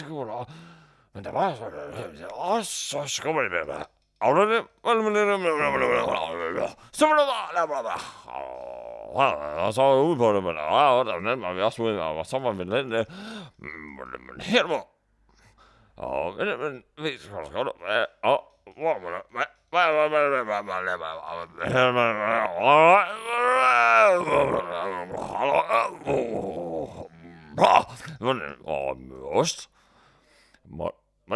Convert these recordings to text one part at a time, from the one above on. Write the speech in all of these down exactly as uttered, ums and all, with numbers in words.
sekunder. Men der var så... Og så skummer det med mig. Og det... Så var det bare... Og så var jeg ude på det, men den var vi også ude, og så var vi den der... Men her var... Og... Men... Vi skal også godt... Og... Hvor var det... Hvad? Hvad? Hvad? Hvad? Hvad? Hvad? Hvad? Hvad? Og ost. Må... Må...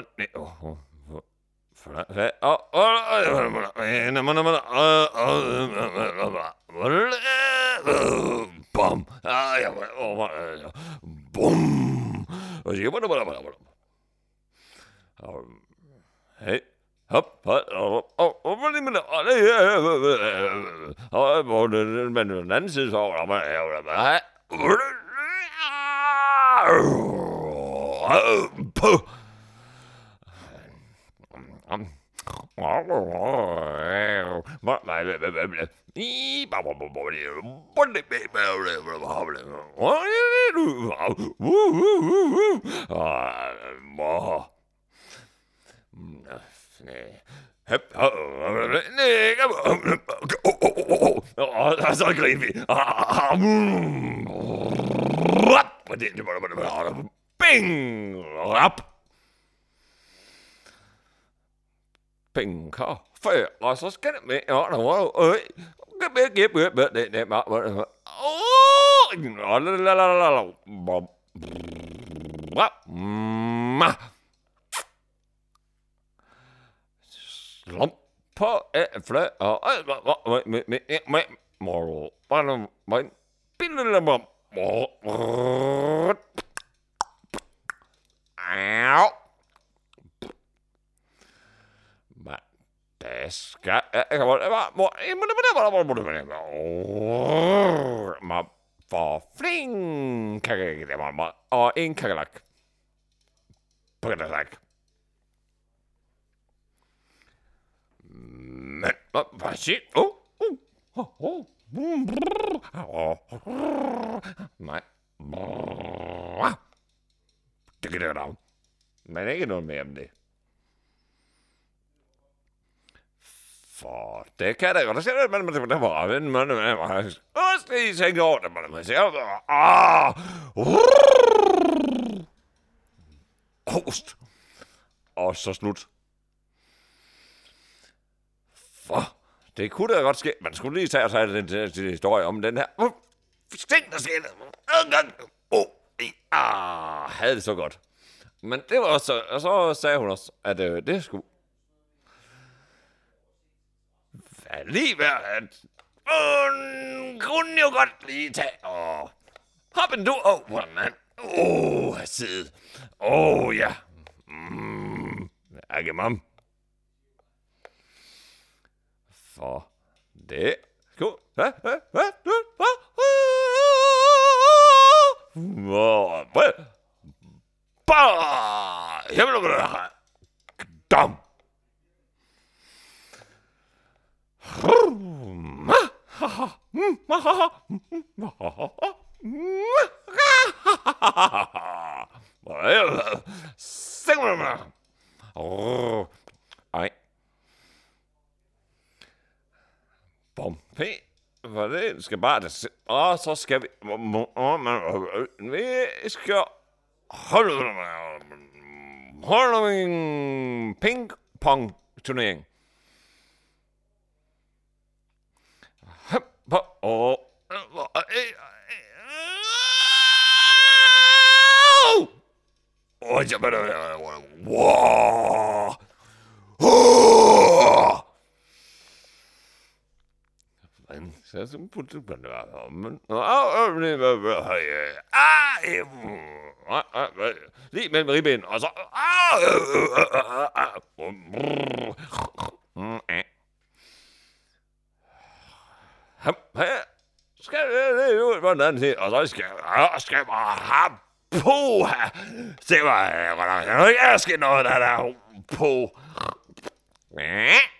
Bum. Bum. Hey. Hop, hop, hop, hop, hop, men den anden side så var man og så griner vi. Bing! Rap! Penge kaffe, og så skal det med, og der var jo, øh, kan vi give bød, bød, det, det, det, slump på æfle, og med, med, med, mor, bare, bare, billede, mor, au, det skal, jeg kan bare, mor, mor, for fling, kakak, og en kakalak, på kakalak. Men, hvad siger du? Åh, åh, åh, nej. Det kan det da. Men ikke noget mere om det. For det kan det godt. Det siger det, men det var en mand, man var også lige tænke over det, man siger, ah, host. Og så slut. For det kunne da godt ske. Man skulle lige tage og tage den, den, den historie om den her. Sting, der skete. Åh, oh, ah, havde det så godt. Men det var også, og så sagde hun også, at øh, det skulle lige være, at hun kunne jo godt lige tage og hoppen du over, mand. Åh, oh, sidde. Åh, oh, ja. Mm, ikke mam. For det skulle... Hvad? Hvad? Hvad? Hvad? Hvad? Bare! Jeg vil gøre det. Dam! Sing med mig! Åh, ej. Bom, p. For det skal bare... Det, og så skal vi... Vi skal holde... Holde en ping-pong-turnering. Åh... Åh, jeg bare... Wow! Så er det putte på det var men lige mellem ribben og så skal det ud på den anden side og så skal jeg skal bare have på se hvad jeg skal noget der der på